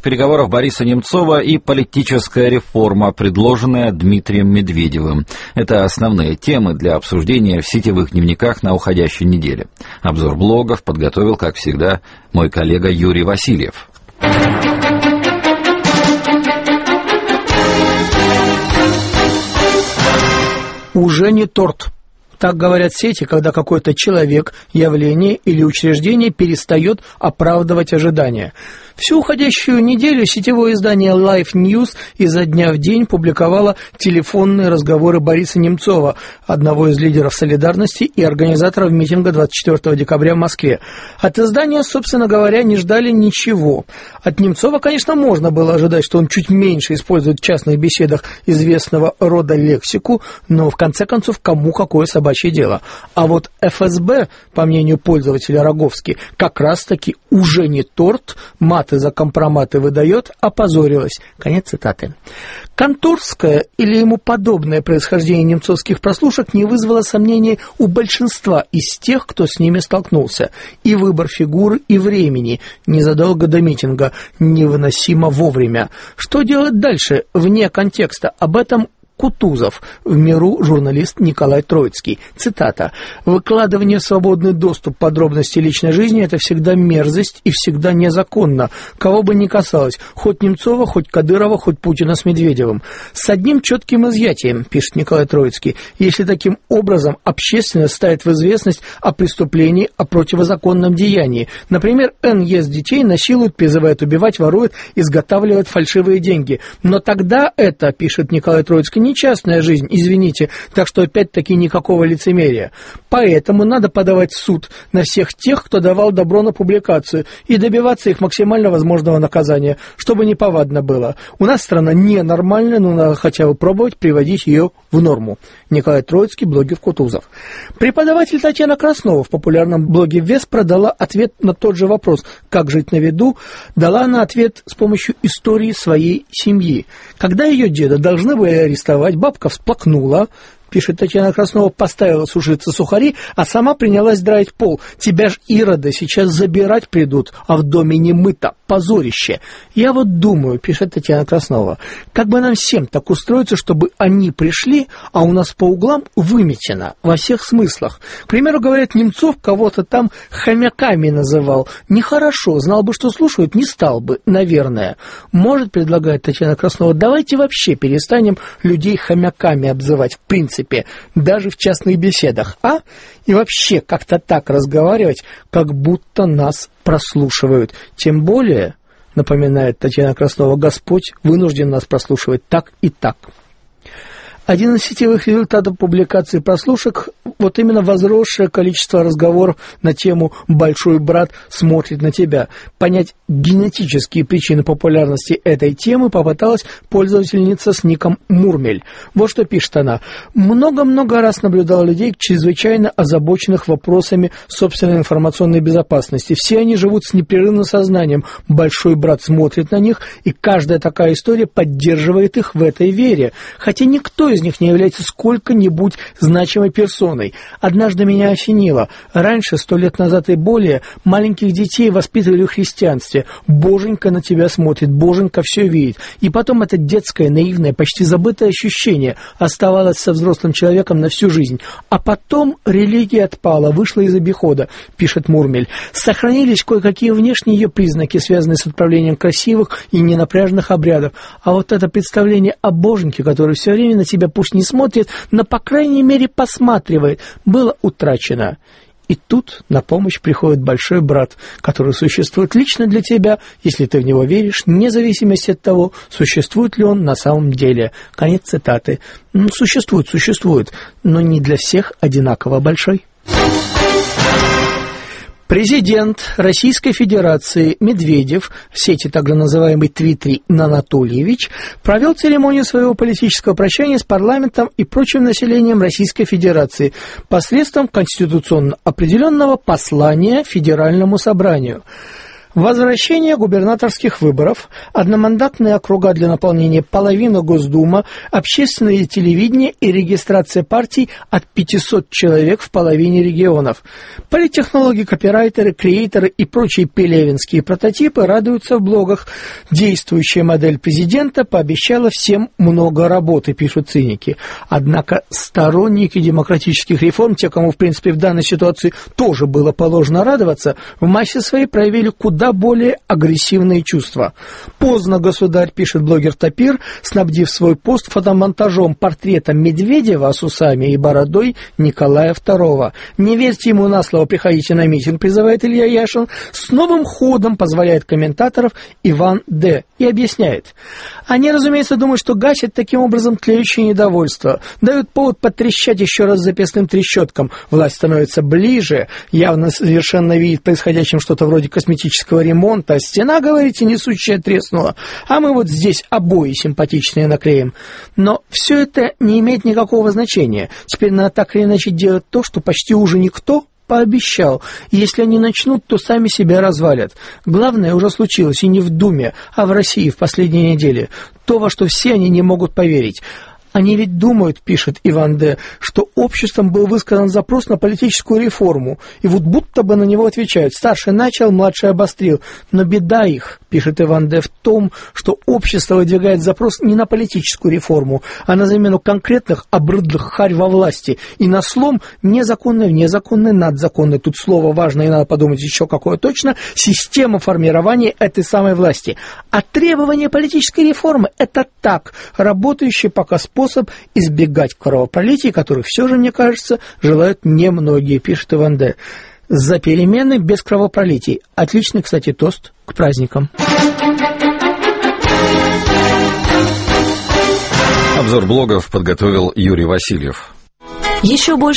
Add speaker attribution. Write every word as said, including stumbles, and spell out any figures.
Speaker 1: переговоров Бориса Немцова и политическая реформа, предложенная Дмитрием Медведевым. Это основные темы для обсуждения в сетевых дневниках на уходящей неделе. Обзор блогов подготовил, как всегда, мой коллега Юрий Васильев.
Speaker 2: Уже не торт. Так говорят сети, когда какой-то человек, явление или учреждение перестает оправдывать ожидания. Всю уходящую неделю сетевое издание Life News изо дня в день публиковало телефонные разговоры Бориса Немцова, одного из лидеров «Солидарности» и организаторов митинга двадцать четвёртого декабря в Москве. От издания, собственно говоря, не ждали ничего. От Немцова, конечно, можно было ожидать, что он чуть меньше использует в частных беседах известного рода лексику, но, в конце концов, кому какое собачье дело. А вот эф эс бэ, по мнению пользователя Роговски, как раз-таки уже не торт, мат за компроматы выдает, опозорилась. Конец цитаты. Конторское или ему подобное происхождение немцовских прослушек не вызвало сомнений у большинства из тех, кто с ними столкнулся. И выбор фигуры, и времени незадолго до митинга невыносимо вовремя. Что делать дальше, вне контекста? Об этом Кутузов, в «Миру» журналист Николай Троицкий. Цитата. «Выкладывание в свободный доступ подробностей личной жизни – это всегда мерзость и всегда незаконно, кого бы ни касалось, хоть Немцова, хоть Кадырова, хоть Путина с Медведевым. С одним четким изъятием, пишет Николай Троицкий, если таким образом общественность ставит в известность о преступлении, о противозаконном деянии. Например, Н ест детей, насилует, призывает убивать, ворует, изготавливает фальшивые деньги. Но тогда это, пишет Николай Троицкий, не частная жизнь, извините, так что опять-таки никакого лицемерия. Поэтому надо подавать в суд на всех тех, кто давал добро на публикацию, и добиваться их максимально возможного наказания, чтобы неповадно было. У нас страна ненормальная, но надо хотя бы пробовать приводить ее в норму». Николай Троицкий, блогер Кутузов. Преподаватель Татьяна Краснова в популярном блоге «Веспра» дала ответ на тот же вопрос, как жить на виду, дала она ответ с помощью истории своей семьи. Когда ее деда должны были арестовать, бабка всплакнула, пишет Татьяна Краснова, поставила сушиться сухари, а сама принялась драить пол. Тебя ж ироды сейчас забирать придут, а в доме не мыто. Позорище. Я вот думаю, пишет Татьяна Краснова, как бы нам всем так устроиться, чтобы они пришли, а у нас по углам выметено во всех смыслах. К примеру, говорят, Немцов кого-то там хомяками называл. Нехорошо, знал бы, что слушают, не стал бы, наверное. Может, предлагает Татьяна Краснова, давайте вообще перестанем людей хомяками обзывать, в принципе, даже в частных беседах, а? И вообще как-то так разговаривать, как будто нас прослушивают. Тем более, напоминает Татьяна Краснова, Господь вынужден нас прослушивать так и так. Один из сетевых результатов публикации прослушек – вот именно возросшее количество разговоров на тему «Большой брат смотрит на тебя». Понять генетические причины популярности этой темы попыталась пользовательница с ником Мурмель. Вот что пишет она. «Много-много раз наблюдала людей, чрезвычайно озабоченных вопросами собственной информационной безопасности. Все они живут с непрерывным сознанием. Большой брат смотрит на них, и каждая такая история поддерживает их в этой вере. Хотя никто из них не является сколько-нибудь значимой персоной. Однажды меня осенило. Раньше, сто лет назад и более, маленьких детей воспитывали в христианстве. Боженька на тебя смотрит, Боженька все видит. И потом это детское, наивное, почти забытое ощущение оставалось со взрослым человеком на всю жизнь. А потом религия отпала, вышла из обихода, пишет Мурмель. Сохранились кое-какие внешние ее признаки, связанные с отправлением красивых и ненапряжных обрядов. А вот это представление о Боженьке, который все время на тебя пусть не смотрит, но, по крайней мере, посматривает, было утрачено. И тут на помощь приходит большой брат, который существует лично для тебя, если ты в него веришь, вне зависимости от того, существует ли он на самом деле». Конец цитаты. Ну, существует, существует, но не для всех одинаково большой. Президент Российской Федерации Медведев, в сети также называемый Твиттер Анатольевич, провел церемонию своего политического прощания с парламентом и прочим населением Российской Федерации посредством конституционно определенного послания Федеральному собранию. Возвращение губернаторских выборов, одномандатные округа для наполнения половины Госдума, общественное телевидение и регистрация партий от пятисот человек в половине регионов. Политтехнологи, копирайтеры, креаторы и прочие пелевинские прототипы радуются в блогах. Действующая модель президента пообещала всем много работы, пишут циники. Однако сторонники демократических реформ, те, кому, в принципе, в данной ситуации тоже было положено радоваться, в массе своей проявили куда более агрессивные чувства. Поздно, государь, пишет блогер Тапир, снабдив свой пост фотомонтажом портрета Медведева с усами и бородой Николая второго. Не верьте ему на слово, приходите на митинг, призывает Илья Яшин. С новым ходом позволяет комментаторов Иван Д. и объясняет. Они, разумеется, думают, что гасят таким образом тлеющее недовольство, дают повод потрещать еще раз записным трещоткам. Власть становится ближе, явно совершенно видит происходящим что-то вроде косметического ремонта, а стена, говорите, несущая треснула, а мы вот здесь обои симпатичные наклеим. Но все это не имеет никакого значения. Теперь надо так или иначе делать то, что почти уже никто пообещал. И если они начнут, то сами себя развалят. Главное уже случилось, и не в Думе, а в России в последние недели. То, во что все они не могут поверить. Они ведь думают, пишет Иван Д., что обществом был высказан запрос на политическую реформу, и вот будто бы на него отвечают. Старший начал, младший обострил. Но беда их, пишет Иван Д., в том, что общество выдвигает запрос не на политическую реформу, а на замену конкретных обрыдлых харь во власти, и на слом незаконной, незаконной, надзаконной. Тут слово важное, и надо подумать еще какое точно, система формирования этой самой власти. А требование политической реформы – это так, работающий пока способ избегать кровопролитий, которых все же, мне кажется, желают немногие, пишет Иван Д. За перемены без кровопролитий. Отличный, кстати, тост к праздникам.
Speaker 1: Обзор блогов подготовил Юрий Васильев.
Speaker 3: Еще больше